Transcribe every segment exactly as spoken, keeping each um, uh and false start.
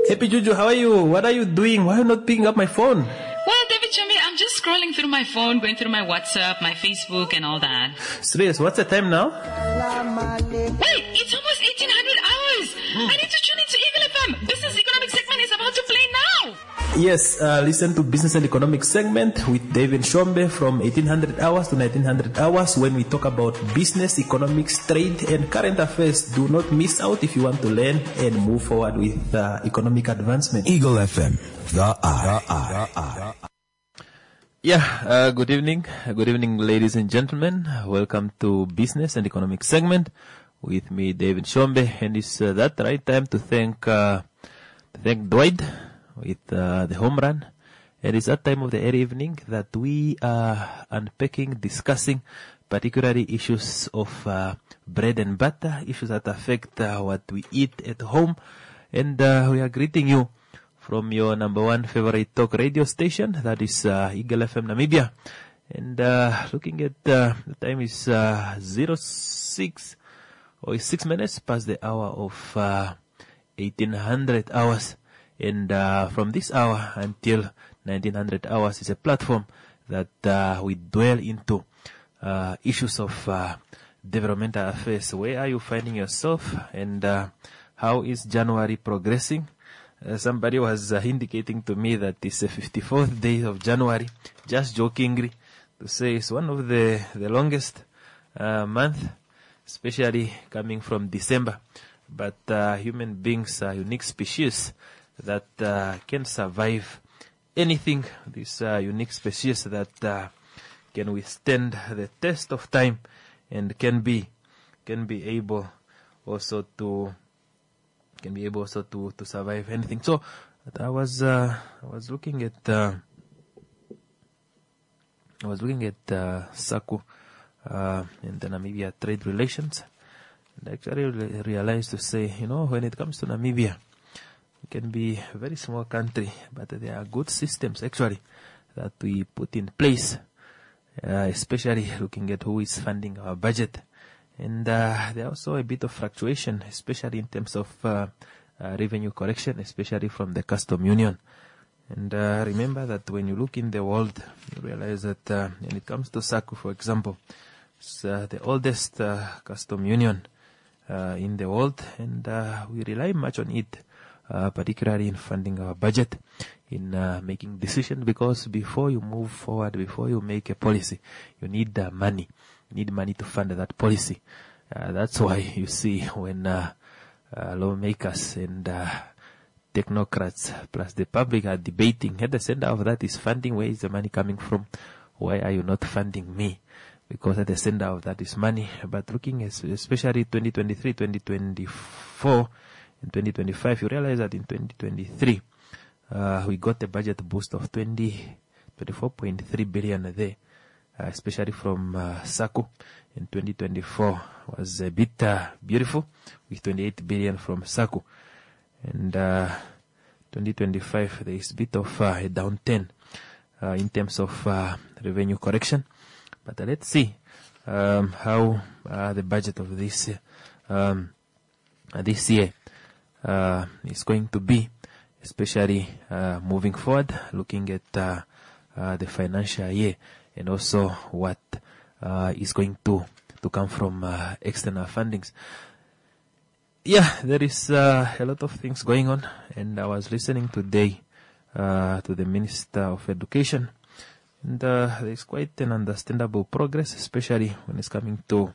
Happy Juju, how are you? What are you doing? Why are you not picking up my phone? Well, David Chombe, I'm just scrolling through my phone, going through my WhatsApp, my Facebook, and all that. Serious, what's the time now? Wait, it's almost eighteen hundred hours. Mm. I need to tune into Eagle F M. Business Economic segment is about to play now. Yes, uh, listen to Business and Economic segment with David Chombe from eighteen hundred hours to nineteen hundred hours when we talk about business, economics, trade, and current affairs. Do not miss out if you want to learn and move forward with uh, economic advancement. Eagle F M, the eye. The eye. Yeah, uh, good evening. Good evening, ladies and gentlemen. Welcome to Business and Economic segment with me, David Chombe. And it's uh, that right time to thank, uh, to thank Dwight with uh, the home run. And it's that time of the evening that we are unpacking, discussing particularly issues of uh, bread and butter, issues that affect uh, what we eat at home. And uh, we are greeting you from your number one favorite talk radio station, that is uh, Eagle F M Namibia. And uh, looking at uh, the time is uh, zero six or six minutes past the hour of uh, eighteen hundred hours. And uh, from this hour until nineteen hundred hours is a platform that uh, we dwell into uh, issues of uh, developmental affairs. Where are you finding yourself, and uh, how is January progressing? Uh, somebody was uh, indicating to me that it's the fifty-fourth day of January, just jokingly, to say it's one of the, the longest uh, month, especially coming from December. But uh, human beings are unique species that uh, can survive anything. This uh, unique species that uh, can withstand the test of time and can be can be able also to can be able also to, to survive anything. So I was uh, I was looking at uh, I was looking at uh, SACU uh, and the Namibia trade relations, and I actually re- realized to say, you know, when it comes to Namibia, it can be a very small country, but there are good systems actually that we put in place, uh, especially looking at who is funding our budget. And uh, there also a bit of fluctuation, especially in terms of uh, uh, revenue collection, especially from the custom union. And uh, remember that when you look in the world, you realize that uh, when it comes to SACU, for example, it's uh, the oldest uh, custom union uh, in the world, and uh, we rely much on it, uh, particularly in funding our budget, in uh, making decisions, because before you move forward, before you make a policy, you need uh, money. Need money to fund that policy. Uh, that's why you see when uh, uh, lawmakers and uh, technocrats plus the public are debating, at the center of that is funding. Where is the money coming from? Why are you not funding me? Because at the center of that is money. But looking at especially twenty twenty-three, twenty twenty-four, and twenty twenty-five, you realize that in twenty twenty-three, uh, we got a budget boost of twenty-four point three billion there. Uh, especially from uh, SACU. In twenty twenty-four was a bit uh, beautiful, with twenty-eight billion from SACU. And uh, twenty twenty-five there is a bit of uh, a downturn uh, in terms of uh, revenue correction. But uh, let's see um, how uh, the budget of this um, uh, this year uh, is going to be, especially uh, moving forward, looking at uh, uh, the financial year, and also what uh, is going to, to come from uh, external fundings. Yeah, there is uh, a lot of things going on, and I was listening today uh, to the Minister of Education, and uh, there is quite an understandable progress, especially when it's coming to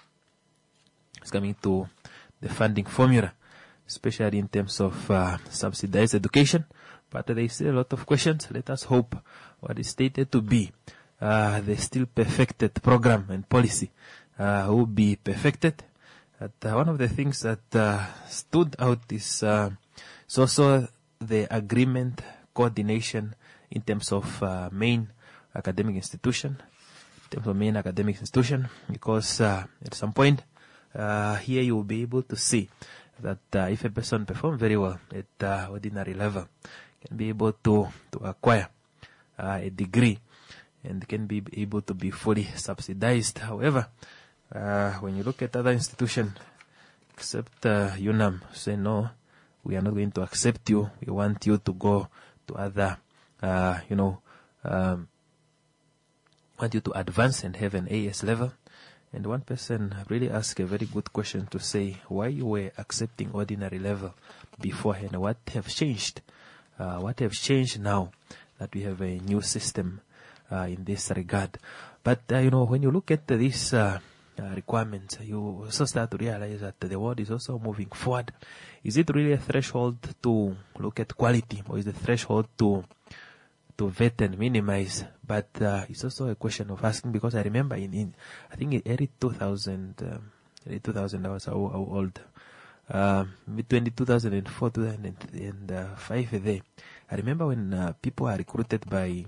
it's coming to the funding formula, especially in terms of uh, subsidized education. But there is still a lot of questions. Let us hope what is stated to be Uh, the still perfected program and policy uh, will be perfected. But, uh, one of the things that uh, stood out is uh, it's also the agreement coordination in terms of uh, main academic institution, in terms of main academic institution, because uh, at some point uh, here you will be able to see that uh, if a person performs very well at uh, ordinary level, can be able to, to acquire uh, a degree, and can be able to be fully subsidized. However, uh, when you look at other institutions, except uh, UNAM, say no, we are not going to accept you. We want you to go to other, uh, you know, um, want you to advance and have an A S level. And one person really asked a very good question to say why you were accepting ordinary level beforehand. What have changed? Uh, what have changed now that we have a new system uh, in this regard? But, uh, you know, when you look at this uh, uh, requirements, you also start to realize that the world is also moving forward. Is it really a threshold to look at quality, or is the threshold to to vet and minimize? But uh, it's also a question of asking, because I remember in, in I think in early two thousand, um, early two thousand, I was how, how old? Um, between two thousand four, two thousand five there. I remember when uh, people are recruited by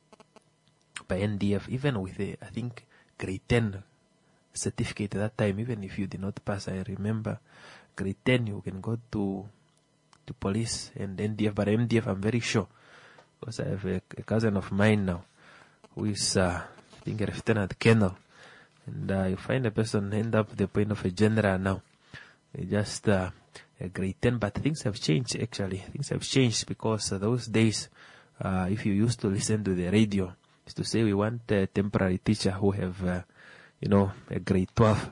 by N D F, even with a, I think, grade ten certificate at that time, even if you did not pass, I remember grade ten, you can go to to police and N D F, but M D F, I'm very sure, because I have a, a cousin of mine now who is, uh, I think, a lieutenant colonel, and uh, you find a person end up the point of a general now. They just uh, a grade ten, but things have changed. Actually, things have changed, because uh, those days, uh, if you used to listen to the radio, is to say we want a temporary teacher who have, uh, you know, a grade twelve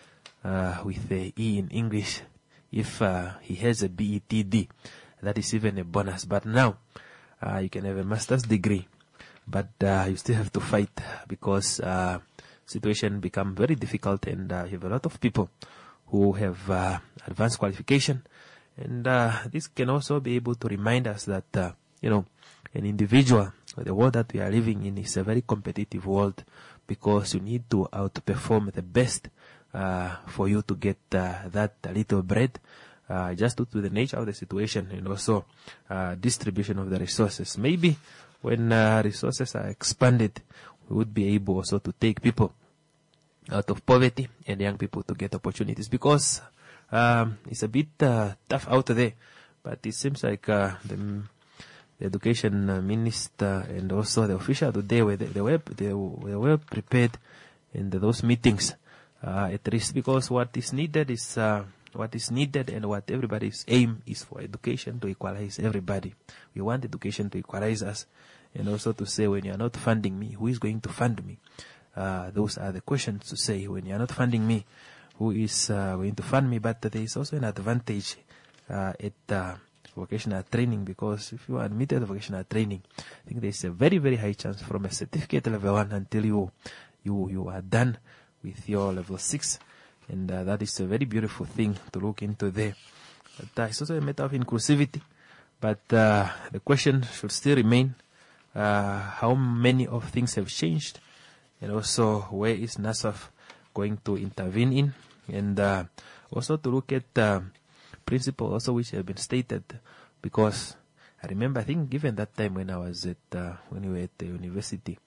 uh, with a E in English. If uh, he has a B E T D, that is even a bonus. But now, uh, you can have a master's degree, but uh, you still have to fight, because uh, situation become very difficult, and uh, you have a lot of people who have uh, advanced qualification. And uh, this can also be able to remind us that, uh, you know, an individual, the world that we are living in is a very competitive world, because you need to outperform the best uh, for you to get uh, that little bread, uh, just due to the nature of the situation, and also uh, distribution of the resources. Maybe when uh, resources are expanded, we would be able also to take people out of poverty and young people to get opportunities, because um, it's a bit uh, tough out there. But it seems like uh, the, the education uh, minister and also the official today, were they, they were they were well prepared in the, those meetings, uh, at least, because what is needed is uh, what is needed, and what everybody's aim is for education to equalize everybody. We want education to equalize us, and also to say, when you are not funding me, who is going to fund me? Uh, those are the questions to say. When you are not funding me, who is uh, going to fund me? But there is also an advantage uh, at uh, vocational training, because if you are admitted to vocational training, I think there is a very, very high chance from a certificate level one until you you you are done with your level six, and uh, that is a very beautiful thing to look into there. But uh, it's also a matter of inclusivity. But uh, the question should still remain: uh, how many of things have changed? And also, where is NASFAF going to intervene in? And uh, also to look at uh, principles also which have been stated, because I remember, I think, given that time when I was at, uh, when we were at the university,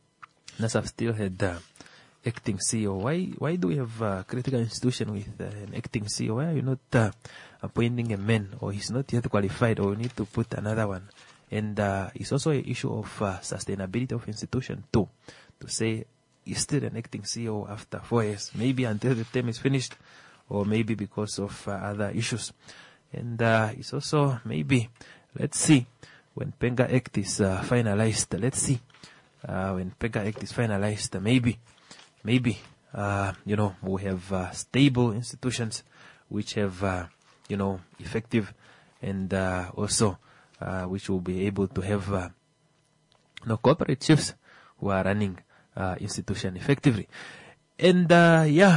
NASFAF still had uh, acting C E O. Why, why do we have a critical institution with uh, an acting C E O? Why are you not uh, appointing a man, or he's not yet qualified, or we need to put another one? And uh, it's also an issue of uh, sustainability of institution too. To say, is still an acting C E O after four years, maybe until the term is finished, or maybe because of uh, other issues. And uh, it's also maybe, let's see, when Penga Act is uh, finalized, let's see, uh, when Penga Act is finalized, maybe, maybe, uh, you know, we have uh, stable institutions which have, uh, you know, effective, and uh, also uh, which will be able to have, uh, you know, cooperatives who are running uh, institution effectively. And uh, yeah,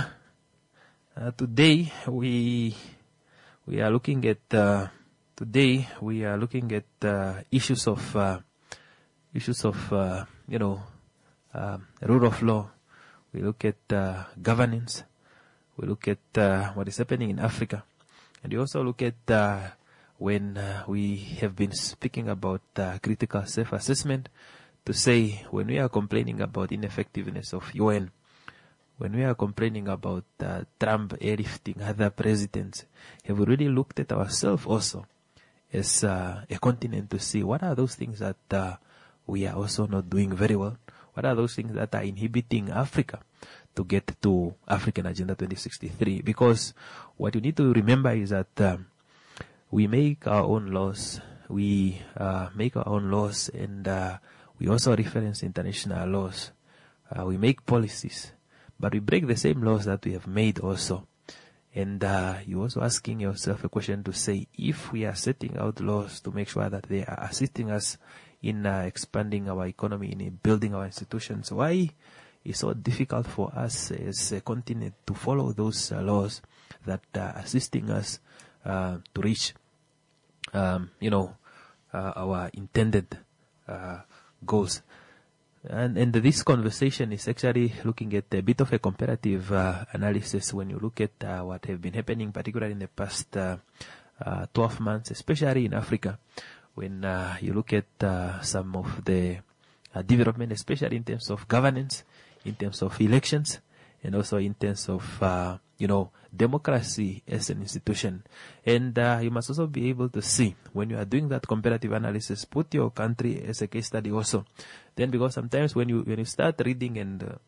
uh, today we we are looking at uh, today we are looking at uh, issues of uh, issues of uh, you know uh, rule of law. We look at uh, governance. We look at uh, what is happening in Africa, and we also look at uh, when uh, we have been speaking about uh, critical self-assessment. To say, when we are complaining about ineffectiveness of U N, when we are complaining about uh, Trump airlifting other presidents, have we really looked at ourselves also as uh, a continent to see what are those things that uh, we are also not doing very well? What are those things that are inhibiting Africa to get to African Agenda twenty sixty-three? Because what you need to remember is that um, we make our own laws. We uh, make our own laws, and uh, we also reference international laws. Uh, we make policies, but we break the same laws that we have made also. And uh, you're also asking yourself a question to say, if we are setting out laws to make sure that they are assisting us in uh, expanding our economy, in building our institutions, why it's so difficult for us as a continent to follow those uh, laws that are assisting us uh, to reach, um, you know, uh, our intended uh, goals? And, and this conversation is actually looking at a bit of a comparative uh, analysis when you look at uh, what have been happening, particularly in the past uh, uh, twelve months, especially in Africa, when uh, you look at uh, some of the uh, development, especially in terms of governance, in terms of elections, and also in terms of, uh, you know, democracy as an institution. And uh, you must also be able to see, when you are doing that comparative analysis, put your country as a case study also. Then, because sometimes when you when you start reading and uh,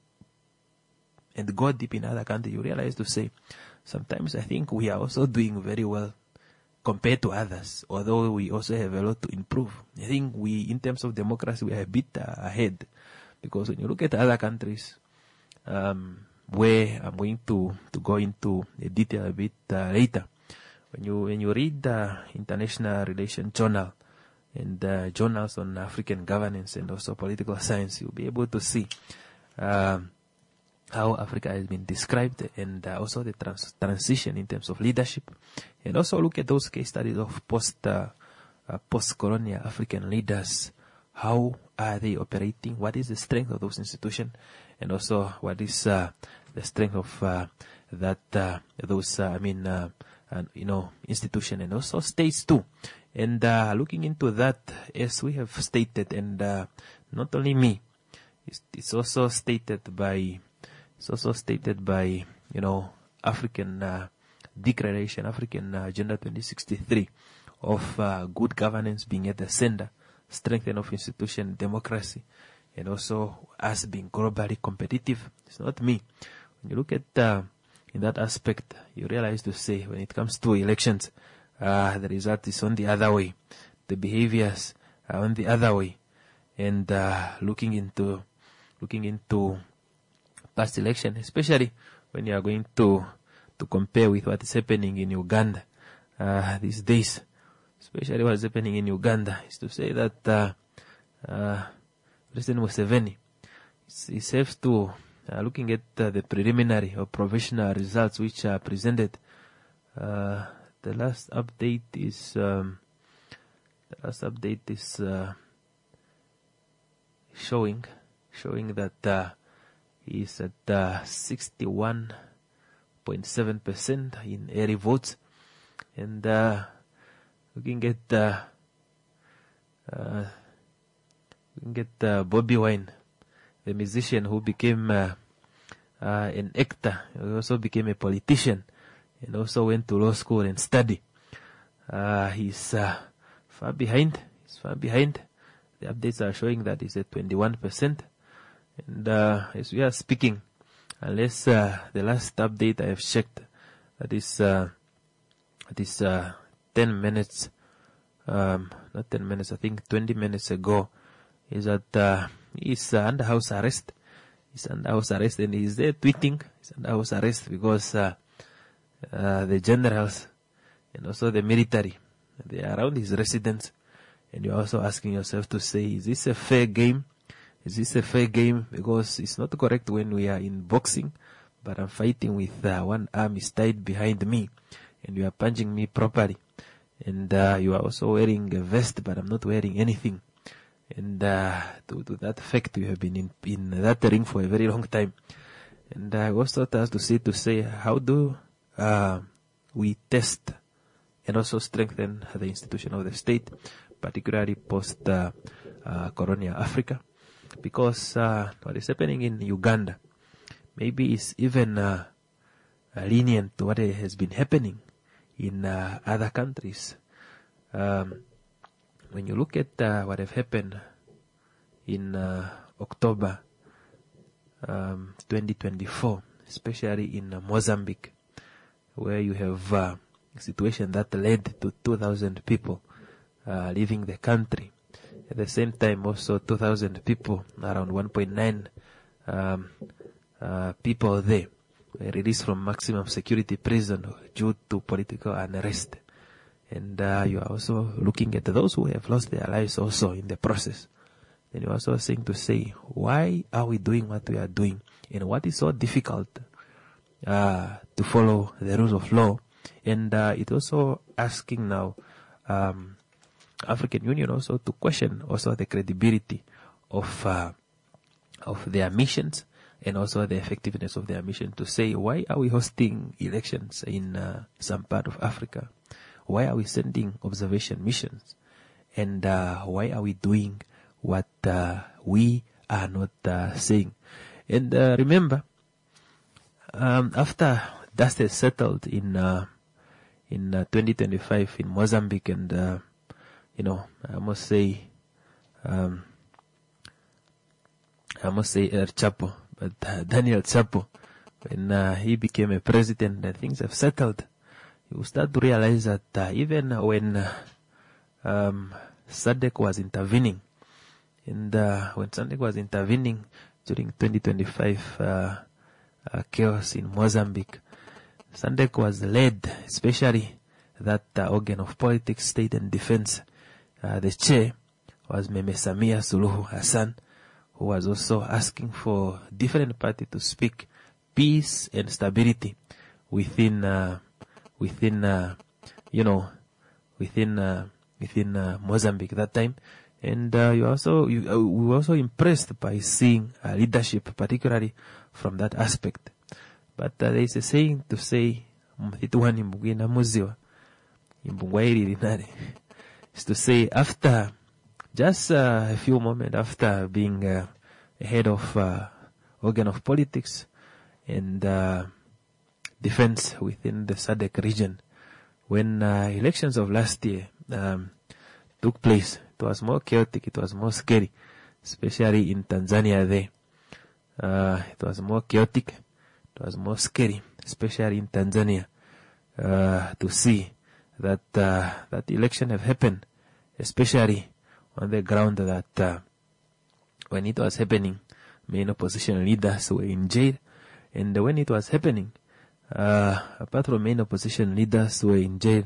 and go deep in other countries, you realize to say, sometimes I think we are also doing very well compared to others, although we also have a lot to improve. I think we, in terms of democracy, we are a bit uh, ahead, because when you look at other countries, um, where I'm going to, to go into the detail a bit uh, later. When you when you read the International Relations Journal and uh, journals on African governance and also political science, you'll be able to see um, how Africa has been described, and uh, also the trans- transition in terms of leadership, and also look at those case studies of post uh, uh, post-colonial African leaders. How are they operating? What is the strength of those institutions? And also, what is uh, the strength of uh, that uh, those uh, I mean, uh, uh, you know, institution, and also states too. And uh, looking into that, as we have stated, and uh, not only me, it's, it's also stated by it's also stated by you know African uh, Declaration, African uh, Agenda twenty sixty-three, of uh, good governance being at the center, strengthening of institution, democracy, and also us being globally competitive. It's not me. When you look at uh, in that aspect, you realize to say, when it comes to elections, uh, the result is on the other way. The behaviors are on the other way. And uh, looking into looking into past election, especially when you are going to to compare with what is happening in Uganda uh, these days, especially what is happening in Uganda, is to say that uh, uh, President Museveni is has to, uh, looking at uh, the preliminary or provisional results which are presented. Uh, the last update is um, the last update is uh, showing showing that uh, he is at uh, sixty-one point seven percent in early votes, and uh, looking at uh, uh, looking at uh, Bobby Wine, the musician who became uh, uh, an actor, he also became a politician, and also went to law school and study. Uh, he's uh, far behind. He's far behind. The updates are showing that he's at twenty-one percent. And uh, as we are speaking, unless uh, the last update I have checked, that is uh, that is uh, ten minutes, um, not ten minutes, I think twenty minutes ago, is that uh, he's uh, under house arrest. He's under house arrest, and he's there tweeting. He's under house arrest because uh, uh, the generals and also the military, they are around his residence. And you're also asking yourself to say, is this a fair game? Is this a fair game? Because it's not correct when we are in boxing, but I'm fighting with uh, one arm is tied behind me, and you are punching me properly. And uh, you are also wearing a vest, but I'm not wearing anything. And uh, to, to that fact, you have been in, in that ring for a very long time. And I uh, also has to say to say, how do uh, we test and also strengthen the institution of the state, particularly post uh, uh, colonial Africa? Because uh, what is happening in Uganda maybe is even uh, uh, lenient to what has been happening in uh, other countries. Um, when you look at uh, what have happened in uh, October um, twenty twenty-four, especially in uh, Mozambique, where you have uh, situation that led to two thousand people uh, leaving the country. At the same time, also two thousand people, around one point nine um, uh, people there, were released from maximum security prison due to political unrest. And uh, you are also looking at those who have lost their lives also in the process. Then you are also saying to say, why are we doing what we are doing? And what is so difficult uh, to follow the rules of law? And uh, it also asking now um, African Union also to question also the credibility of uh, of their missions and also the effectiveness of their mission, to say, why are we hosting elections in uh, some part of Africa? Why are we sending observation missions? And uh, why are we doing what uh, we are not uh, saying? And uh, remember, um, after dust has settled in uh, in uh, twenty twenty-five in Mozambique, and uh, you know, I must say, um, I must say El Chapo, but uh, Daniel Chapo, when uh, he became a president and things have settled, you start to realize that uh, even when uh, um, S A D C was intervening, and uh, when S A D C was intervening during twenty twenty-five uh, uh, chaos in Mozambique, S A D C was led, especially that uh, organ of politics, state and defense. Uh, the chair was Meme Samia Suluhu Hassan, who was also asking for different parties to speak peace and stability within, uh, within, uh, you know, within, uh, within uh, Mozambique that time. And uh, you also, you, uh, we were also impressed by seeing uh, leadership, particularly from that aspect. But uh, there is a saying to say, "Mthituhani mbugina muziwa, imbungwairi linari," is to say, after just uh, a few moments after being uh, head of uh, organ of politics and uh, defense within the S A D C region, when uh, elections of last year um, took place, it was more chaotic, it was more scary, especially in Tanzania there. Uh, it was more chaotic, it was more scary, especially in Tanzania, uh, to see that uh, that election have happened, especially on the ground that uh, when it was happening, main opposition leaders were in jail, and when it was happening, uh, apart from main opposition leaders were in jail,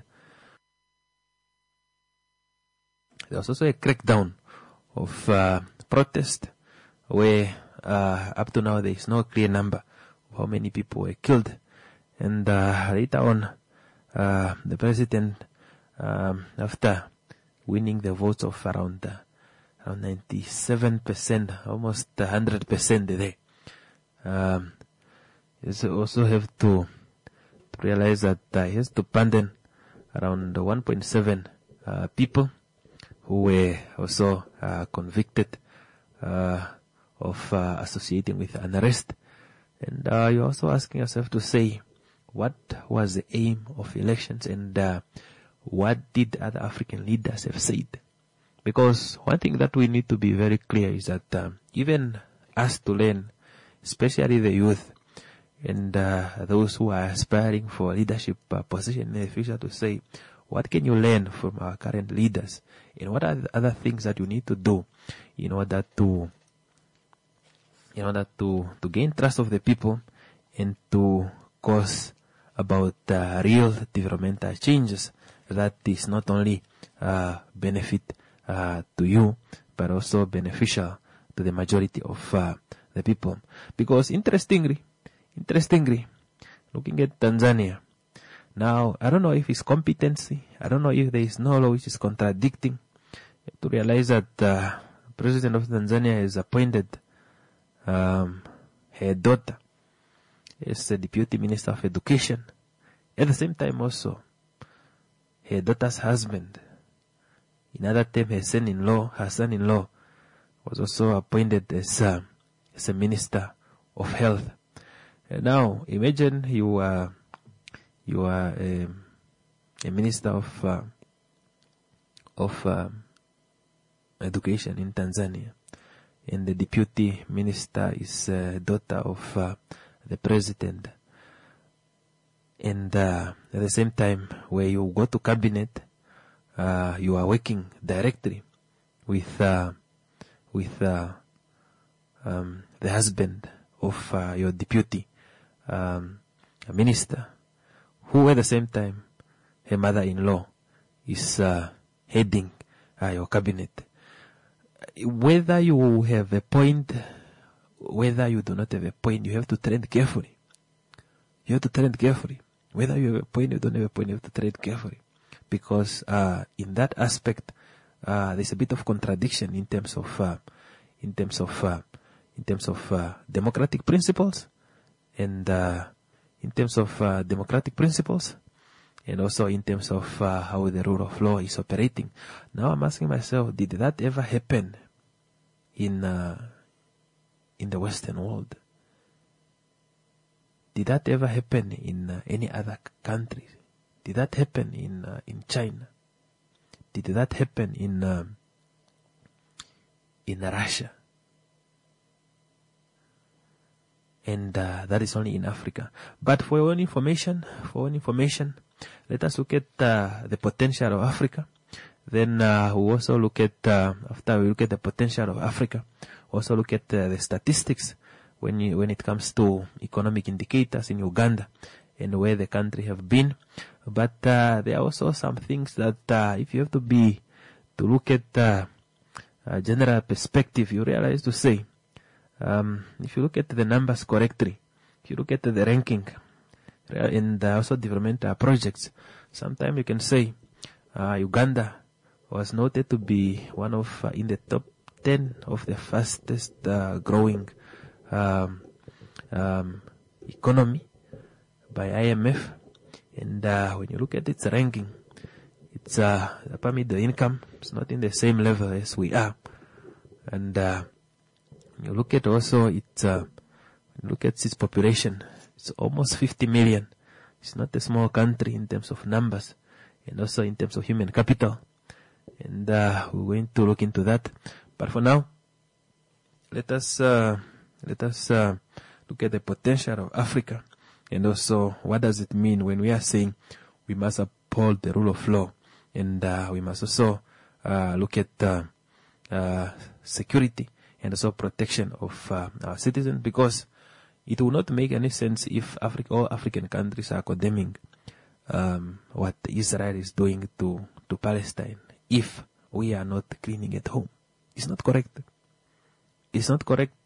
there was also a crackdown of uh, protest where uh, up to now there is no clear number of how many people were killed. And uh, later on, uh, the president, um, after winning the votes of around uh, around ninety-seven percent, almost one hundred percent there, um, you also have to, to realize that uh, he has to pardon around one point seven uh, people who were also uh, convicted uh, of uh, associating with unrest. And uh, you're also asking yourself to say, what was the aim of elections, and uh, what did other African leaders have said? Because one thing that we need to be very clear is that uh, even us to learn, especially the youth and uh, those who are aspiring for leadership uh, position in the future, to say, what can you learn from our current leaders, and what are the other things that you need to do in order to in order to, to gain trust of the people and to cause about uh, real developmental changes that is not only uh, benefit uh, to you, but also beneficial to the majority of uh, the people. Because interestingly, interestingly, looking at Tanzania, now I don't know if it's competency, I don't know if there is no law which is contradicting, to realize that uh, the president of Tanzania has appointed um, her daughter as the deputy minister of education. At the same time also, her daughter's husband, in other term her son-in-law, her son-in-law was also appointed as, uh, as a minister of health. And now imagine you are you are a, a minister of uh, of uh, education in Tanzania, and the deputy minister is uh, daughter of uh, the president. And uh, at the same time, where you go to cabinet, uh, you are working directly with uh, with uh, um, the husband of uh, your deputy um, minister, who at the same time, her mother-in-law is uh, heading uh, your cabinet. Whether you have a point, whether you do not have a point, you have to tread carefully. You have to tread carefully. Whether you have a point, you don't have a point, you have to tread carefully. Because uh, in that aspect, uh, there's a bit of contradiction in terms of, uh, in terms of, uh, in terms of uh, democratic principles, and uh, in terms of uh, democratic principles, and also in terms of uh, how the rule of law is operating. Now I'm asking myself, did that ever happen in uh, in the Western world? Did that ever happen in uh, any other c- country? Did that happen in uh, in China? Did that happen in um, in Russia? And uh, that is only in Africa. But for your own information, for your own information, let us look at uh, the potential of Africa. Then uh, we also look at, uh, after we look at the potential of Africa, also look at uh, the statistics when you, when it comes to economic indicators in Uganda and where the country have been. But uh, there are also some things that uh, if you have to be, to look at uh, a general perspective, you realize to say, um, if you look at the numbers correctly, if you look at the ranking, and uh, also developmental projects, sometimes you can say uh, Uganda was noted to be one of uh, in the top ten of the fastest uh, growing um, um, economy by I M F. And uh, when you look at its ranking, it's uh, upper middle income. It's not in the same level as we are. And uh, you look at also its uh, look at its population. It's almost fifty million. It's not a small country in terms of numbers and also in terms of human capital. And uh, we're going to look into that. But for now, let us uh, let us uh, look at the potential of Africa, and also what does it mean when we are saying we must uphold the rule of law, and uh, we must also uh, look at uh, uh, security and also protection of uh, our citizens, because it will not make any sense if Africa, all African countries are condemning um, what Israel is doing to, to Palestine if we are not cleaning at home. It's not correct. It's not correct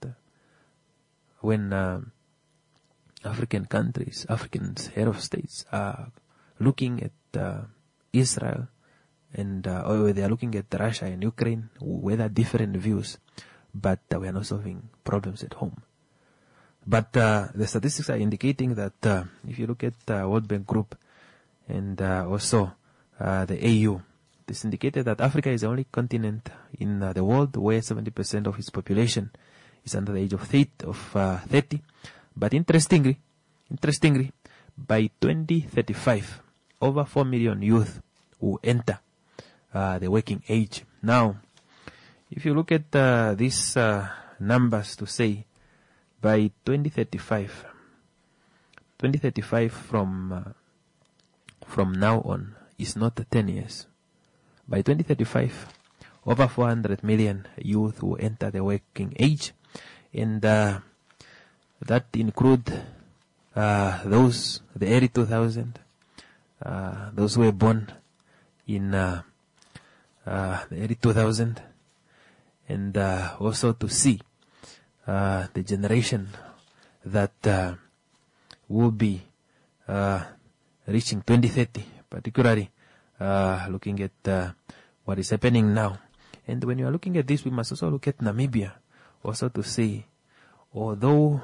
when um, African countries, African head of states are looking at uh, Israel and uh, or they are looking at Russia and Ukraine with different views, but uh, we are not solving problems at home. But uh, the statistics are indicating that uh, if you look at uh, World Bank Group and uh, also uh, the A U, this indicated that Africa is the only continent in uh, the world where seventy percent of its population is under the age of thirty. But interestingly, interestingly, by twenty thirty-five, over four million youth will enter uh, the working age. Now, if you look at uh, these uh, numbers to say, by twenty thirty-five, twenty thirty-five from uh, from now on is not ten years. By twenty thirty-five, over four hundred million youth will enter the working age, and uh, that include uh, those the early two thousand, uh, those who were born in uh, uh, the early two thousand, and uh, also to see Uh, the generation that uh, will be uh, reaching twenty thirty, particularly uh, looking at uh, what is happening now. And when you are looking at this, we must also look at Namibia, also to see, although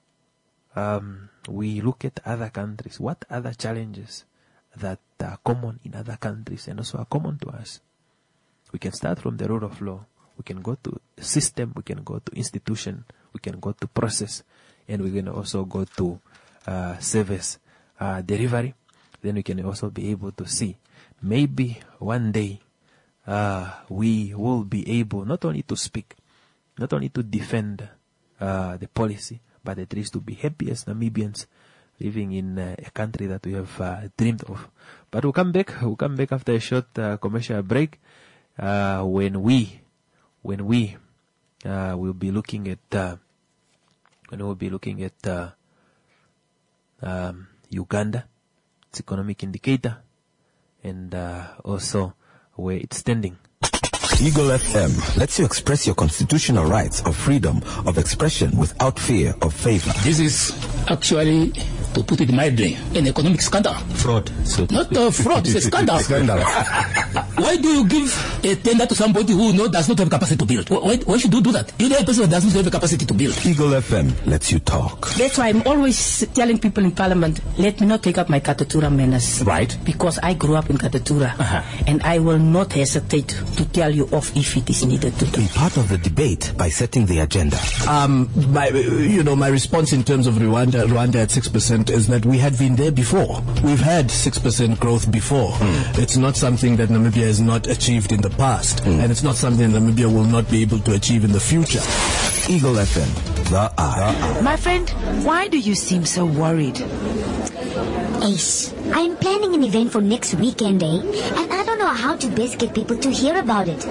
um, we look at other countries, what other challenges that are common in other countries and also are common to us. We can start from the rule of law. We can go to system, we can go to institution, we can go to process, and we can also go to uh, service uh, delivery. Then we can also be able to see, maybe one day uh, we will be able not only to speak, not only to defend uh, the policy, but at least to be happy as Namibians, living in uh, a country that we have uh, dreamed of. But we'll come back. We'll come back after a short uh, commercial break uh, when we, when we uh, will be looking at, uh, when we'll be looking at uh, um, Uganda, its economic indicator, and uh, also where it's standing. Eagle F M lets you express your constitutional rights of freedom of expression without fear of favor. This is actually, to put it mildly, an economic scandal. Fraud. So Not a fraud, it's a scandal. Scandal. Why do you give a tender to somebody who no, does not have capacity to build? Why, why should you do that? You know a person that does not have the capacity to build. Eagle F M lets you talk. That's why I'm always telling people in Parliament, let me not take up my Katatura menace. Right. Because I grew up in Katatura. Uh-huh. And I will not hesitate to tell you off if it is needed to do. Be part of the debate by setting the agenda. Um, my, you know, my response in terms of Rwanda, Rwanda at six percent is that we had been there before. We've had six percent growth before. Mm. It's not something that Namibia has not achieved in the past. Mm. And it's not something Namibia will not be able to achieve in the future. Eagle F M, the eye. My friend, why do you seem so worried? Ace, I'm planning an event for next weekend, eh? And I don't know how to best get people to hear about it.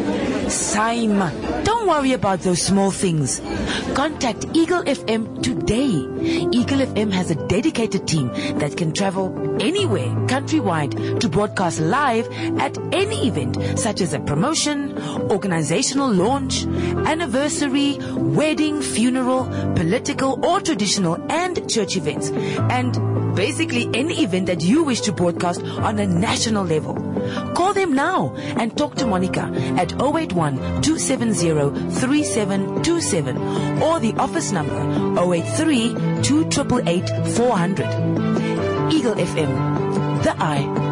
Simon, don't worry about those small things. Contact Eagle F M today. Eagle F M has a dedicated team that can travel anywhere countrywide to broadcast live at any event, such as a promotion, organizational launch, anniversary, wedding, funeral, political or traditional and church events, and basically any event that you wish to broadcast on a national level. Call them now and talk to Monica at zero eight one, two seven zero, three seven two seven or the office number zero eight three, two eight eight, four hundred. Eagle F M, the eye.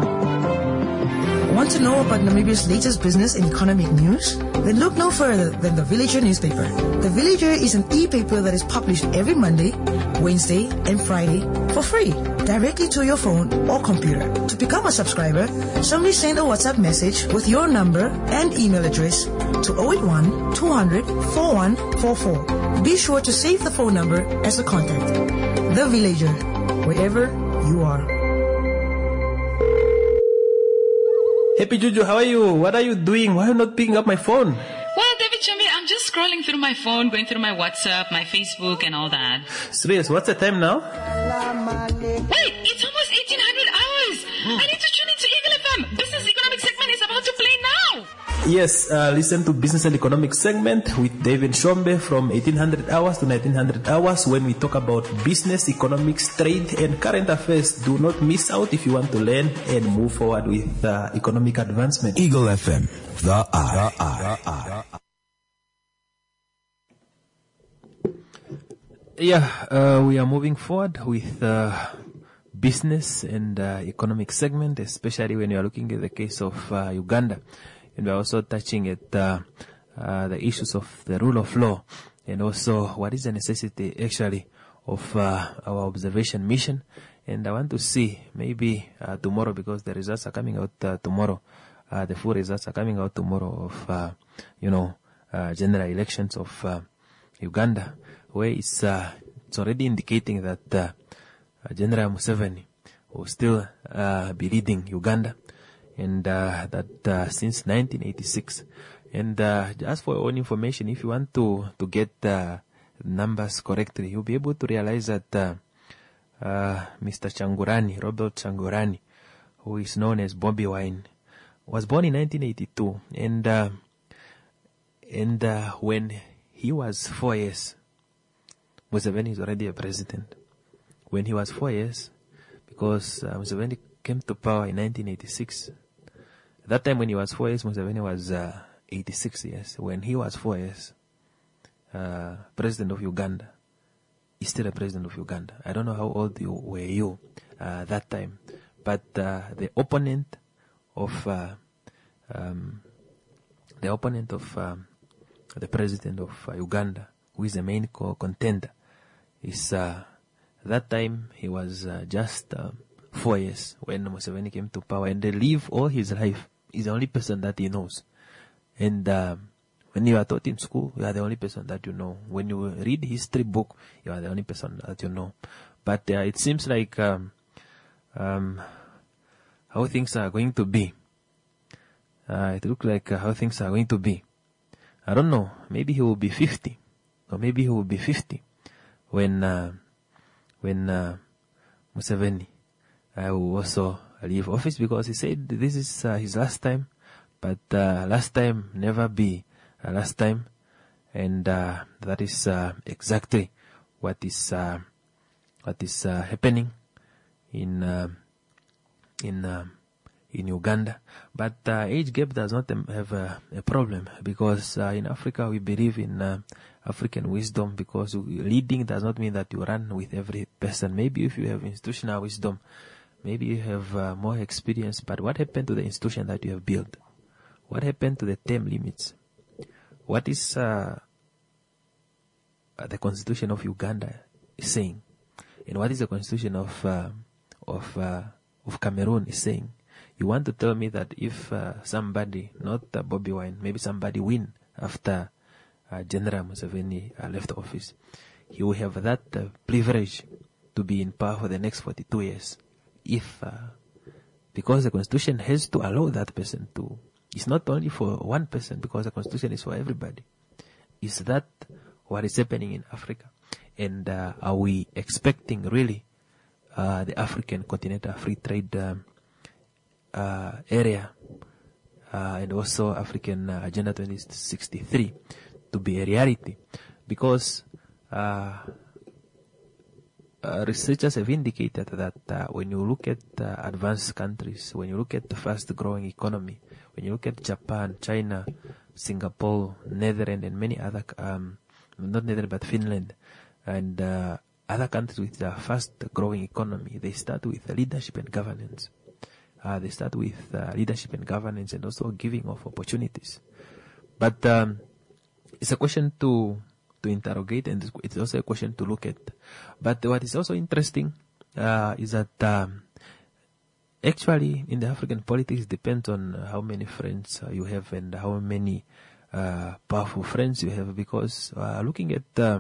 Want to know about Namibia's latest business and economic news? Then look no further than the Villager newspaper. The Villager is an e-paper that is published every Monday, Wednesday, and Friday for free, directly to your phone or computer. To become a subscriber, simply send a WhatsApp message with your number and email address to zero eight one, two hundred, four one four four. Be sure to save the phone number as a contact. The Villager, wherever you are. Happy Juju, how are you? What are you doing? Why are you not picking up my phone? Well, David Chumbi, I'm just scrolling through my phone, going through my WhatsApp, my Facebook, and all that. Serious, what's the time now? Wait, it's almost eighteen hundred hours. Mm. I need to tune into Eagle F M. Business Economic segment is about to play now. Yes, uh, listen to Business and Economic segment with David Shombe from eighteen hundred hours to nineteen hundred hours when we talk about business, economics, trade, and current affairs. Do not miss out if you want to learn and move forward with uh, economic advancement. Eagle F M, the eye. The eye. The eye. Yeah, uh, we are moving forward with uh, business and uh, economic segment, especially when you are looking at the case of uh, Uganda. And we're also touching at uh, uh, the issues of the rule of law and also what is the necessity actually of uh, our observation mission. And I want to see maybe uh, tomorrow, because the results are coming out uh, tomorrow, uh, the full results are coming out tomorrow of, uh, you know, uh, general elections of uh, Uganda, where it's, uh, it's already indicating that uh, General Museveni will still uh, be leading Uganda. And uh, that uh, since nineteen eighty-six. And uh, just for your own information, if you want to to get uh, numbers correctly, you'll be able to realize that uh, uh, Mister Changurani, Robert Changurani, who is known as Bobby Wine, was born in nineteen eighty-two. And uh, and uh, when he was four years, Museveni is already a president. When he was four years, because uh, Museveni came to power in nineteen eighty-six. At that time when he was four years, Museveni was uh, eighty-six years. When he was four years, uh, president of Uganda, he's still a president of Uganda. I don't know how old you were you uh, that time, but uh, the opponent of uh, um, the opponent of um, the president of uh, Uganda, who is the main co- contender, is uh, that time he was uh, just uh, four years when Museveni came to power, and they live all his life. He's the only person that he knows. And uh, when you are taught in school, you are the only person that you know. When you read history book, you are the only person that you know. But uh, it seems like um, um, how things are going to be. Uh, it looks like uh, how things are going to be. I don't know. Maybe he will be fifty, or maybe he will be fifty when uh, when uh, Museveni uh, will also leave office, because he said this is uh, his last time. But uh, last time never be uh, last time, and uh, that is uh, exactly what is uh, what is uh, happening in uh, in. Uh, in Uganda. But uh, age gap does not um, have a, a problem, because uh, in Africa we believe in uh, African wisdom, because leading does not mean that you run with every person. Maybe if you have institutional wisdom, maybe you have uh, more experience, but what happened to the institution that you have built? What happened to the term limits? What is uh, the constitution of Uganda saying? And what is the constitution of uh, of uh, of Cameroon is saying? You want to tell me that if uh, somebody, not uh, Bobby Wine, maybe somebody win after uh, General Museveni uh, left office, he will have that uh, privilege to be in power for the next forty-two years. If, uh, because the constitution has to allow that person to, it's not only for one person, because the constitution is for everybody. Is that what is happening in Africa? And uh, are we expecting really uh, the African continental free trade um, Uh, area uh, and also African uh, Agenda twenty sixty-three to be a reality? Because uh, uh, researchers have indicated that uh, when you look at uh, advanced countries, when you look at the fast-growing economy, when you look at Japan, China, Singapore, Netherlands, and many other, um, not Netherlands but Finland, and uh, other countries with a fast-growing economy, they start with leadership and governance. Uh, they start with uh, leadership and governance, and also giving of opportunities. But um, it's a question to to interrogate, and it's also a question to look at. But what is also interesting uh, is that um, actually in the African politics depends on how many friends uh, you have and how many uh, powerful friends you have. Because uh, looking at uh,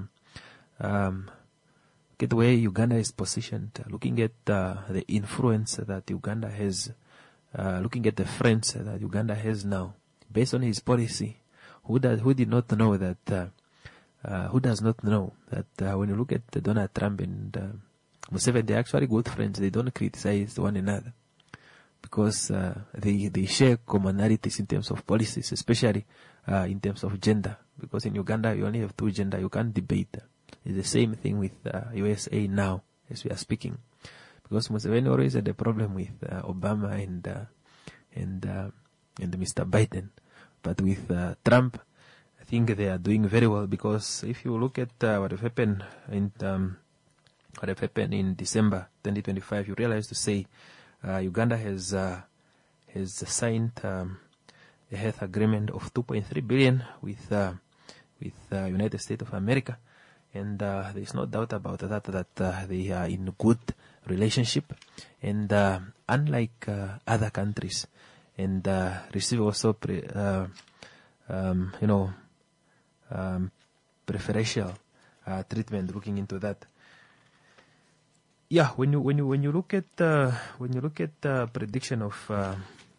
um, at the way Uganda is positioned, looking at uh, the influence that Uganda has, uh, looking at the friends that Uganda has now, based on his policy, who does, who did not know that, uh, uh, who does not know that uh, when you look at Donald Trump and uh, Museveni, they're actually good friends. They don't criticize one another, because uh, they they share commonalities in terms of policies, especially uh, in terms of gender. Because in Uganda you only have two gender, you can't debate. It's the same thing with uh, U S A now, as we are speaking, because Museveni always had a problem with uh, Obama and uh, and uh, and Mister Biden, but with uh, Trump, I think they are doing very well. Because if you look at uh, what have happened in um, what have happened in December twenty twenty-five, you realize to say uh, Uganda has uh, has signed um, a health agreement of two point three billion with uh, with uh, United States of America. And uh, there's no doubt about that, that uh, they are in good relationship. And uh, unlike uh, other countries, and uh, receive also, pre, uh, um, you know, um, preferential uh, treatment. Looking into that, yeah. When you when you when you look at uh, when you look at uh, prediction of uh,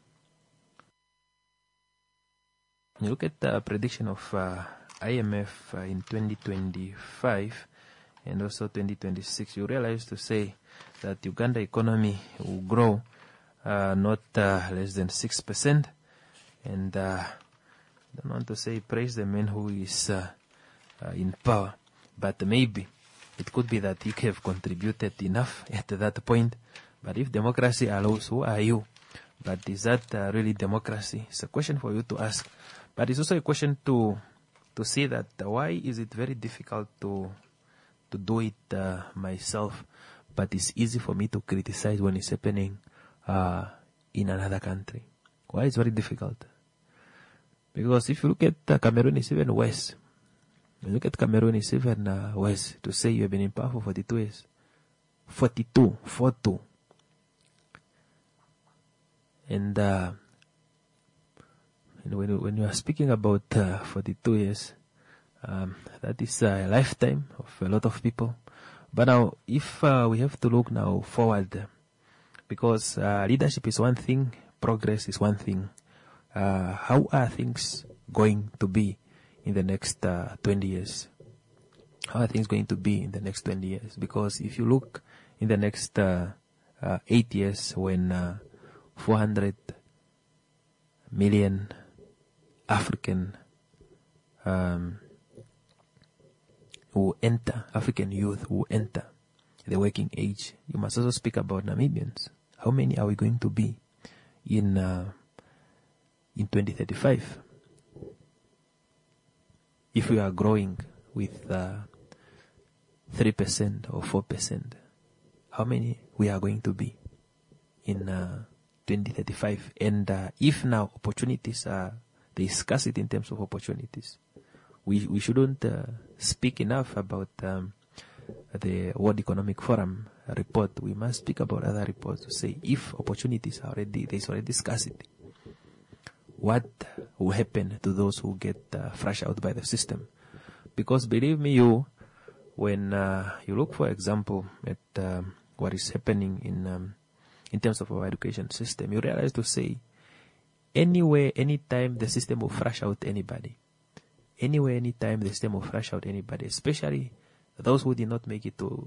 when you look at the uh, prediction of uh, I M F uh, in twenty twenty-five and also twenty twenty-six, you realize to say that Uganda economy will grow uh, not uh, less than six percent. And uh, I don't want to say praise the man who is uh, uh, in power, but maybe it could be that you have contributed enough at that point. But if democracy allows, who are you? But is that uh, really democracy? It's a question for you to ask. But it's also a question to to see that uh, why is it very difficult to to do it uh, myself, but it's easy for me to criticize when it's happening uh, in another country. Why is it very difficult? Because if you look at uh, Cameroon, it's even worse. You look at Cameroon, it's even uh, worse to say you have been in power for forty-two years. forty-two, forty-two. And, uh, and when, you, when you are speaking about uh, forty-two years, um, that is a lifetime of a lot of people. But now, if uh, we have to look now forward, because uh, leadership is one thing, progress is one thing. Uh, how are things going to be in the next uh, twenty years? How are things going to be in the next twenty years? Because if you look in the next uh, uh, eight years, when uh, four hundred million African um, who enter, African youth who enter the working age, you must also speak about Namibians. How many are we going to be in uh, in twenty thirty-five? If we are growing with uh, three percent or four percent, how many we are going to be in uh, twenty thirty-five? And uh, if now opportunities are, there is scarcity in terms of opportunities, we we shouldn't uh, speak enough about um, the World Economic Forum report. We must speak about other reports to say if opportunities are already, there is already scarcity, what will happen to those who get uh, flushed out by the system? Because believe me, you, when uh, you look, for example, at um, what is happening in um, in terms of our education system, you realize to say, anywhere, anytime the system will flush out anybody, anywhere, anytime the system will flush out anybody, especially those who did not make it to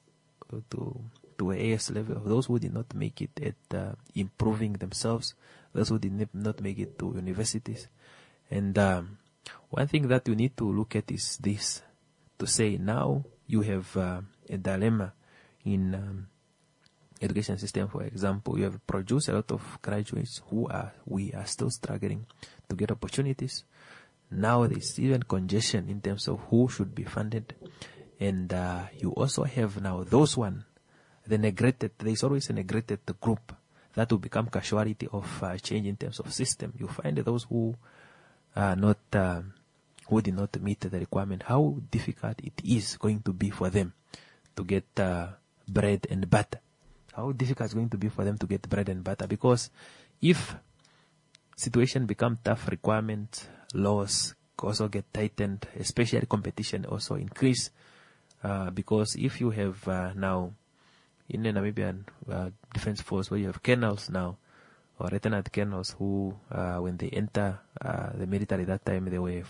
to to a A S level, those who did not make it at uh, improving themselves, those who did not make it to universities. And um, one thing that you need to look at is this, to say now you have uh, a dilemma in um, education system. For example, you have produced a lot of graduates who are, we are still struggling to get opportunities. Now there's even congestion in terms of who should be funded. And uh, you also have now those one, the neglected, there's always a neglected group that will become casualty of uh, change in terms of system. You find those who are not, uh, who did not meet the requirement, how difficult it is going to be for them to get uh, bread and butter. How difficult it's going to be for them to get bread and butter. Because if situation become tough, requirements, laws also get tightened, especially competition also increase. Uh, because if you have uh, now in the Namibian uh, Defense Force, where you have colonels now, or lieutenant colonels who, uh, when they enter uh, the military that time, they were,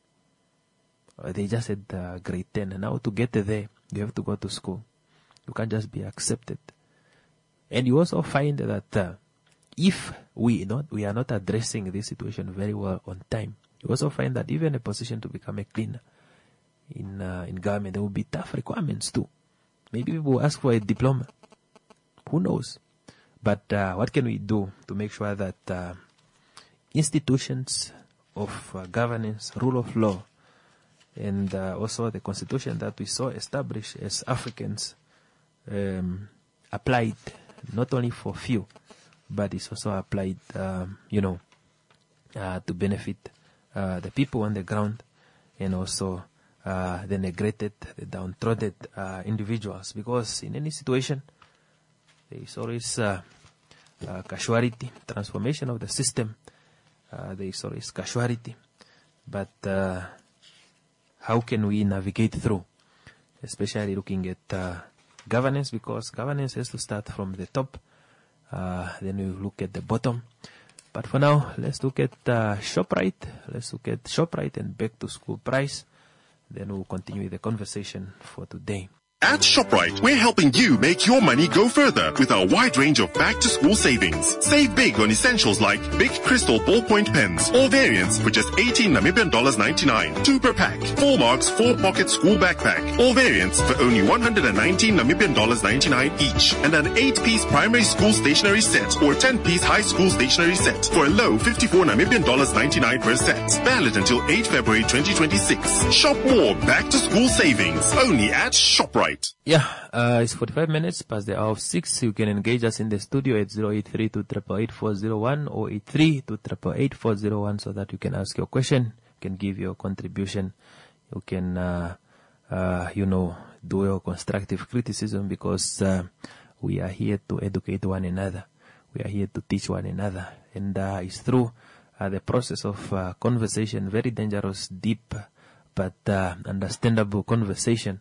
uh, they just had uh, grade ten. And now to get there, you have to go to school. You can't just be accepted. And you also find that uh, if we not we are not addressing this situation very well on time, you also find that even a position to become a cleaner in uh, in government, there will be tough requirements too. Maybe people will ask for a diploma. Who knows? But uh, what can we do to make sure that uh, institutions of uh, governance, rule of law, and uh, also the constitution that we saw established as Africans um, applied not only for few, but it's also applied, um, you know, uh, to benefit uh, the people on the ground, and also uh, the neglected, the downtrodden uh, individuals. Because in any situation, there is always uh, uh, casualty, transformation of the system. Uh, there is always casualty. But uh, how can we navigate through, especially looking at uh, governance, because governance has to start from the top. Uh, then we look at the bottom. But for now, let's look at uh, ShopRite. Let's look at ShopRite and back to school price. Then we'll continue the conversation for today. At ShopRite, we're helping you make your money go further with our wide range of back-to-school savings. Save big on essentials like Big Crystal ballpoint pens, all variants for just eighteen Namibian dollars ninety-nine, two per pack. Four marks, four pocket school backpack, all variants for only one hundred nineteen Namibian dollars ninety-nine each, and an eight-piece primary school stationery set or ten-piece high school stationery set for a low fifty-four Namibian dollars ninety-nine per set. Valid until eighth February twenty twenty-six. Shop more back-to-school savings only at ShopRite. Yeah, uh, it's forty-five minutes past the hour of six. You can engage us in the studio at zero eight three two eight eight four zero one or eight three two eight eight four zero one so that you can ask your question, you can give your contribution, you can, uh, uh, you know, do your constructive criticism, because uh, we are here to educate one another. We are here to teach one another. And uh, it's through uh, the process of uh, conversation, very dangerous, deep, but uh, understandable conversation,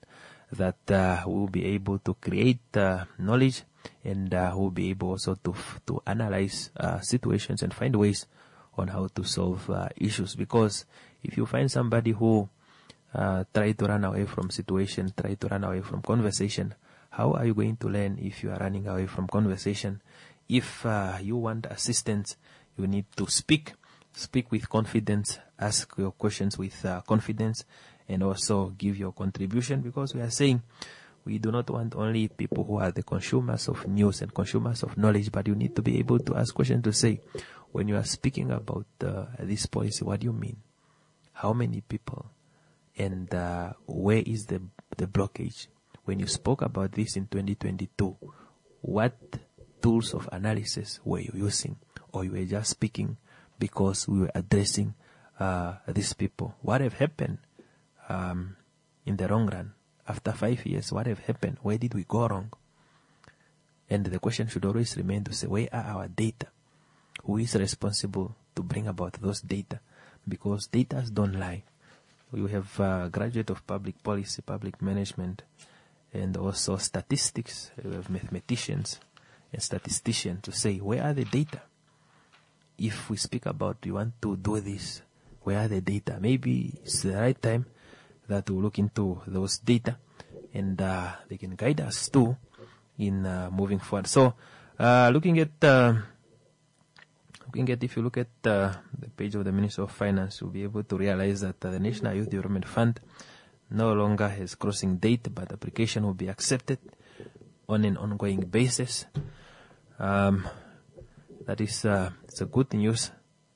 that uh, we will be able to create uh, knowledge, and uh, we will be able also to f- to analyze uh, situations and find ways on how to solve uh, issues. Because if you find somebody who uh, try to run away from situation, try to run away from conversation, how are you going to learn if you are running away from conversation? If uh, you want assistance, you need to speak. Speak with confidence, ask your questions with uh, confidence, and also give your contribution, because we are saying we do not want only people who are the consumers of news and consumers of knowledge, but you need to be able to ask questions to say, when you are speaking about uh, this policy, what do you mean? How many people? And uh, where is the the blockage? When you spoke about this in twenty twenty-two, what tools of analysis were you using? Or you were just speaking because we were addressing uh, these people? What have happened um, in the long run? After five years, what have happened? Where did we go wrong? And the question should always remain to say, where are our data? Who is responsible to bring about those data? Because data don't lie. We have a graduate of public policy, public management, and also statistics. We have mathematicians and statisticians to say, where are the data? If we speak about we want to do this, where are the data? Maybe it's the right time that we look into those data, and uh, they can guide us too in uh, moving forward. So, uh, looking at uh, looking at if you look at uh, the page of the Ministry of Finance, you'll be able to realize that uh, the National Youth Development Fund no longer has crossing date, but application will be accepted on an ongoing basis. Um, that is uh, it's a good news.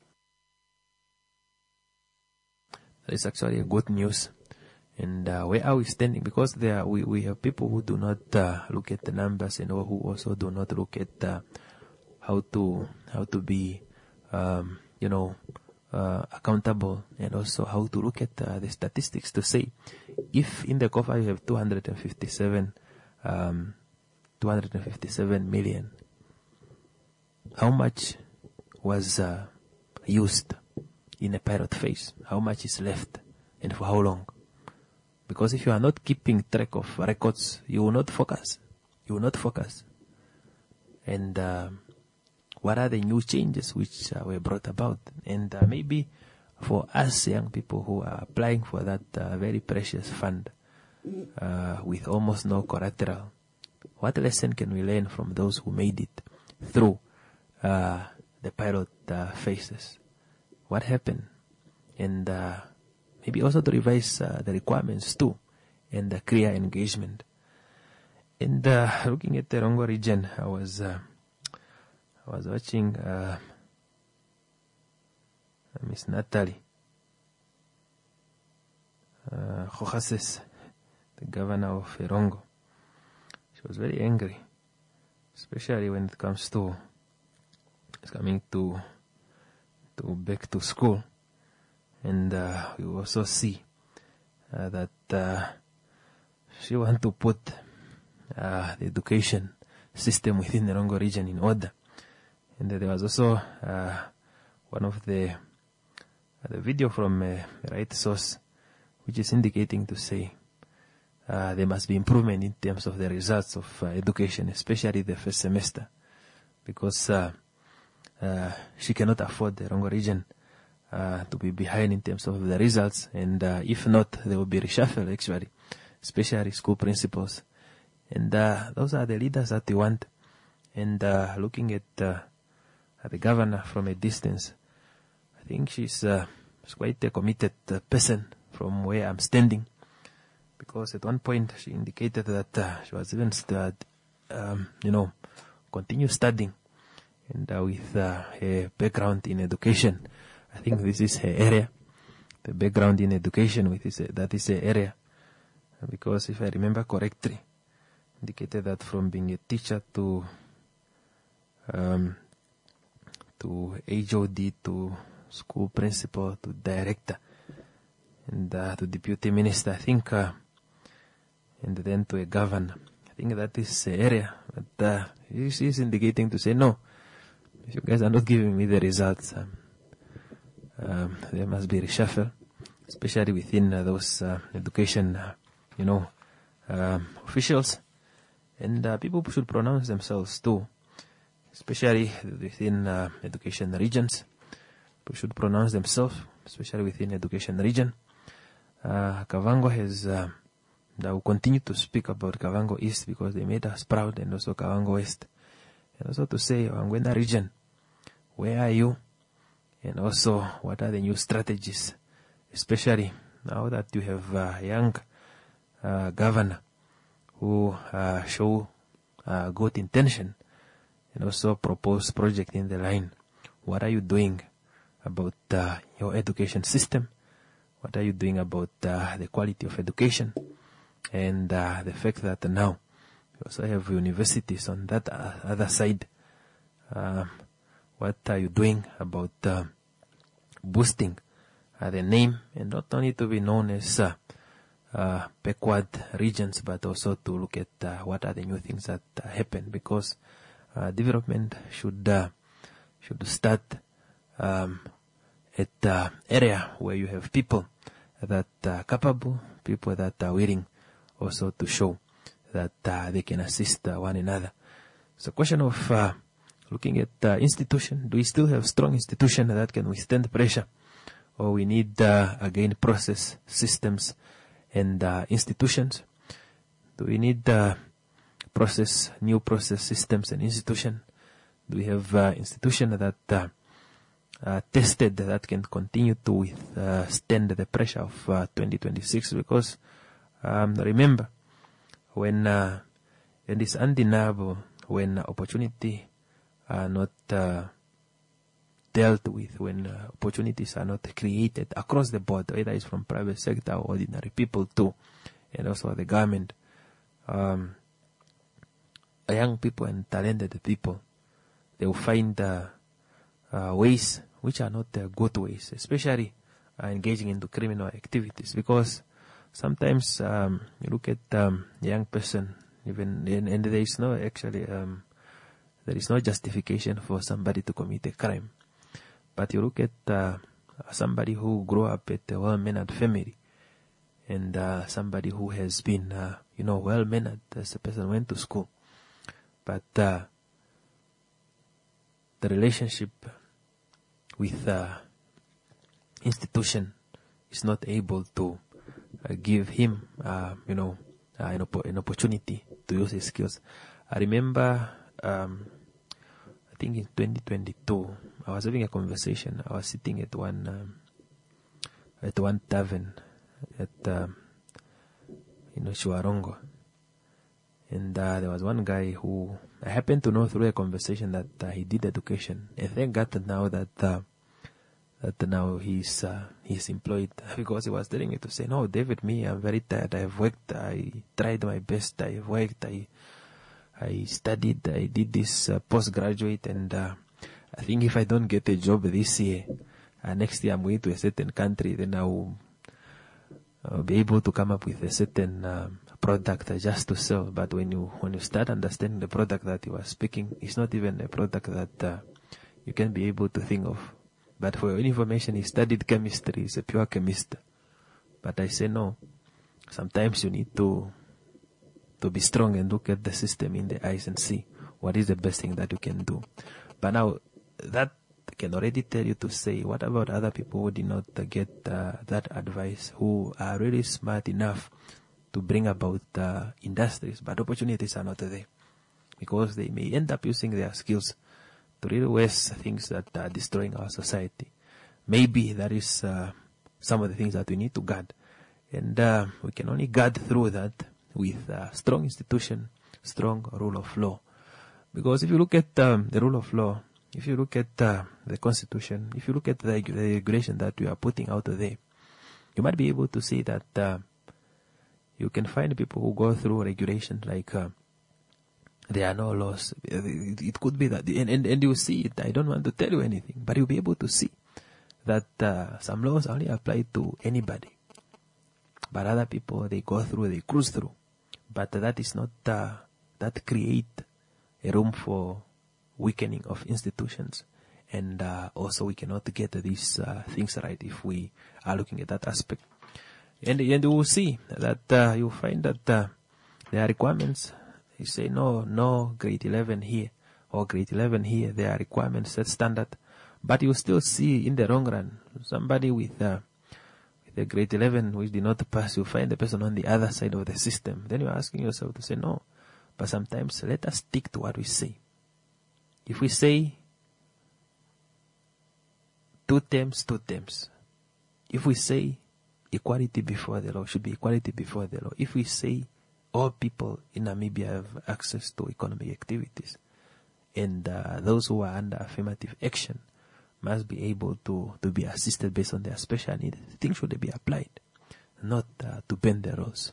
That is actually a good news. And uh, where are we standing? Because there are, we, we have people who do not uh, look at the numbers, and who also do not look at uh, how to how to be um, you know uh, accountable, and also how to look at uh, the statistics to say if in the cover you have two hundred fifty-seven um, two hundred fifty-seven million, how much was uh, used in a pilot phase? How much is left, and for how long? Because if you are not keeping track of records, you will not focus. You will not focus. And uh, what are the new changes which uh, were brought about? And uh, maybe for us young people who are applying for that uh, very precious fund uh, with almost no collateral, what lesson can we learn from those who made it through uh, the pilot uh, phases? What happened? And uh, maybe also to revise uh, the requirements too, and the clear engagement. And uh, looking at the Rongo region, I was uh, I was watching uh, Miss Natalie uh, Johases, the governor of Rongo. She was very angry, especially when it comes to coming to to back to school. And uh, we also see uh, that uh, she wants to put uh, the education system within the Rongo region in order. And there was also uh, one of the uh, the video from a right source, which is indicating to say uh, there must be improvement in terms of the results of uh, education, especially the first semester, because uh, uh, she cannot afford the Rongo region Uh, to be behind in terms of the results, and uh, if not, they will be reshuffled actually, especially school principals. And uh, those are the leaders that we want. And uh, looking at, uh, at the governor from a distance, I think she's, uh, she's quite a committed uh, person from where I'm standing, because at one point she indicated that uh, she was even st- um, you know continue studying, and uh, with uh, a background in education. I think this is her area, the background in education. With this, that is her area, because if I remember correctly, indicated that from being a teacher to um, to H O D to school principal to director and uh, to deputy minister, I think, uh, and then to a governor. I think that is her area. But uh, she is indicating to say, no, if you guys are not giving me the results, um, Um, there must be reshuffle, especially within uh, those uh, education, uh, you know, um, officials, and uh, people should pronounce themselves too, especially within uh, education regions. People should pronounce themselves, especially within education region. Uh, Kavango has, uh, I will continue to speak about Kavango East because they made us proud, and also Kavango West. And also to say, Wangwena region, where are you? And also, what are the new strategies? Especially now that you have a young uh, governor who uh, show uh, good intention and also propose project in the line. What are you doing about uh, your education system? What are you doing about uh, the quality of education? And uh, the fact that now you also have universities on that uh, other side. Um, what are you doing about uh, boosting uh, the name, and not only to be known as uh, uh, backward regions, but also to look at uh, what are the new things that uh, happen, because uh, development should uh, should start um, at the uh, area where you have people that are capable, people that are willing also to show that uh, they can assist uh, one another. It's a question of uh, looking at uh, institution. Do we still have strong institution that can withstand pressure? Or we need, uh, again, process, systems, and uh, institutions? Do we need uh, process, new process, systems, and institution? Do we have uh, institution that uh, uh, tested that can continue to withstand the pressure of uh, twenty twenty-six? Because um, remember, when uh, it is undeniable when opportunity are not uh, dealt with, when uh, opportunities are not created across the board, whether it's from private sector or ordinary people too, and also the government, um, young people and talented people, they will find uh, uh, ways which are not uh, good ways, especially uh, engaging into criminal activities, because sometimes um, you look at um, a young person, even and, and there is no actually um, there is no justification for somebody to commit a crime. But you look at uh, somebody who grew up at a well-mannered family, and uh, somebody who has been, uh, you know, well-mannered as a person went to school, but uh, the relationship with uh, institution is not able to uh, give him, uh, you know, uh, an, op- an opportunity to use his skills. I remember, um, I think in twenty twenty-two, I was having a conversation. I was sitting at one um, at one tavern at um, you know Shuarongo, and uh, there was one guy who I happened to know through a conversation that uh, he did education, and thank God that now that uh, that now he's uh, he's employed, because he was telling me to say, no, David, me, I'm very tired. I have worked. I tried my best. I have worked. I I studied. I did this uh, postgraduate, and uh, I think if I don't get a job this year, uh, next year I'm going to a certain country, then I will uh, be able to come up with a certain um, product uh, just to sell. But when you when you start understanding the product that you are speaking, it's not even a product that uh, you can be able to think of. But for your information, he studied chemistry. He's a pure chemist. But I say no. Sometimes you need to to be strong and look at the system in the eyes and see what is the best thing that you can do. But now, that can already tell you to say, what about other people who did not uh, get uh, that advice, who are really smart enough to bring about uh, industries, but opportunities are not there, because they may end up using their skills to really waste things that are destroying our society. Maybe that is uh, some of the things that we need to guard. And uh, we can only guard through that with a strong institution, strong rule of law. Because if you look at um, the rule of law, if you look at uh, the constitution, if you look at the, the regulation that we are putting out there, you might be able to see that uh, you can find people who go through regulation like uh, there are no laws. It could be that, and, and, and you see it. I don't want to tell you anything, but you'll be able to see that uh, some laws only apply to anybody. But other people, they go through, they cruise through. But that is not, uh, that create a room for weakening of institutions. And uh, also we cannot get these uh, things right if we are looking at that aspect. And, and you will see that uh, you'll find that uh, There are requirements. You say, no, no grade eleven here or grade eleven here. There are requirements, set standard. But you still see in the long run, somebody with, uh, with a grade eleven which did not pass, you find the person on the other side of the system. Then you're asking yourself to say, no. But sometimes let us stick to what we say. If we say two terms, two terms. If we say equality before the law, should be equality before the law. If we say all people in Namibia have access to economic activities, and uh, those who are under affirmative action must be able to, to be assisted based on their special needs, things should be applied, not uh, to bend the rules.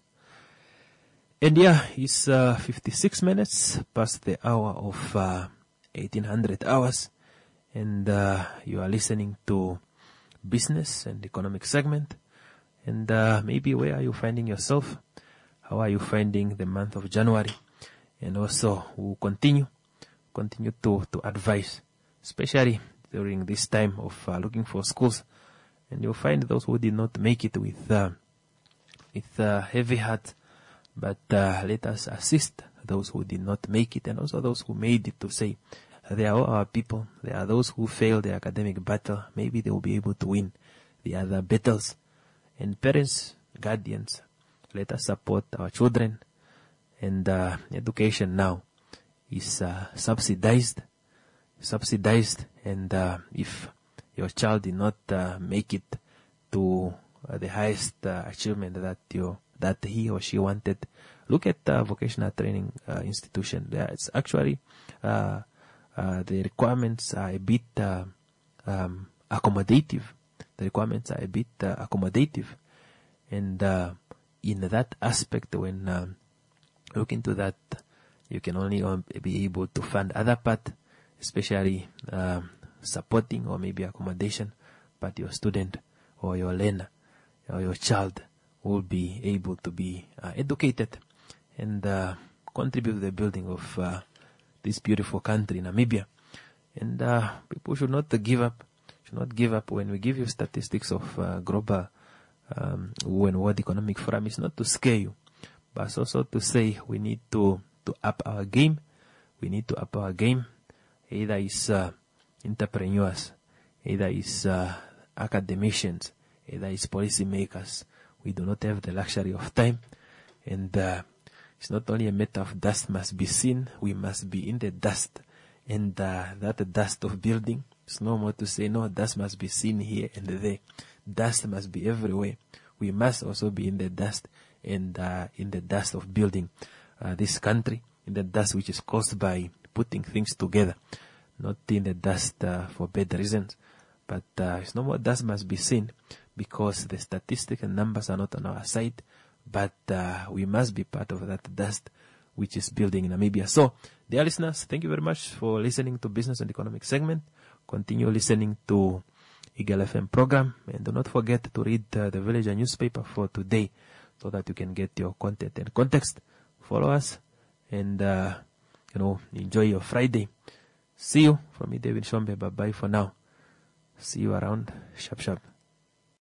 And yeah, it's uh, fifty-six minutes past the hour of uh, eighteen hundred hours, and uh, you are listening to business and economic segment. And uh, maybe where are you finding yourself? How are you finding the month of January? And also, we'll continue, continue to, to advise, especially during this time of uh, looking for schools. And you'll find those who did not make it with, uh, with uh, heavy heart. But uh, let us assist those who did not make it, and also those who made it, to say, they are all our people. There are those who failed the academic battle. Maybe they will be able to win the other battles. And parents, guardians, let us support our children. And uh, education now is uh, subsidized, subsidized. And uh, if your child did not uh, make it to uh, the highest uh, achievement that you that he or she wanted, look at uh, vocational training uh, institution. There, it's actually uh, uh, the requirements are a bit uh, um, accommodative. The requirements are a bit uh, accommodative, and uh, in that aspect, when um, look into that, you can only um, be able to fund other part, especially um, supporting or maybe accommodation, but your student or your learner or your child will be able to be uh, educated and uh, contribute to the building of uh, this beautiful country, Namibia. And uh, people should not uh, give up. Should not give up. When we give you statistics of uh, global um, when World Economic Forum, it's not to scare you, but it's also to say we need to to up our game. We need to up our game. Either it's uh, entrepreneurs, either it's uh, academicians, either it's policymakers. We do not have the luxury of time, and uh, it's not only a matter of dust must be seen, we must be in the dust, and uh, that dust of building, it's no more to say, no, dust must be seen here and there. Dust must be everywhere. We must also be in the dust, and uh, in the dust of building uh, this country, in the dust which is caused by putting things together, not in the dust uh, for bad reasons, but uh, it's no more dust must be seen, because the statistics and numbers are not on our side, but uh, we must be part of that dust which is building in Namibia. So, dear listeners, thank you very much for listening to Business and Economic Segment. Continue listening to Eagle F M program, and do not forget to read uh, the Villager newspaper for today, so that you can get your content and context. Follow us, and uh, you know, enjoy your Friday. See you from me, David Shombe. Bye bye for now. See you around. Sharp, sharp.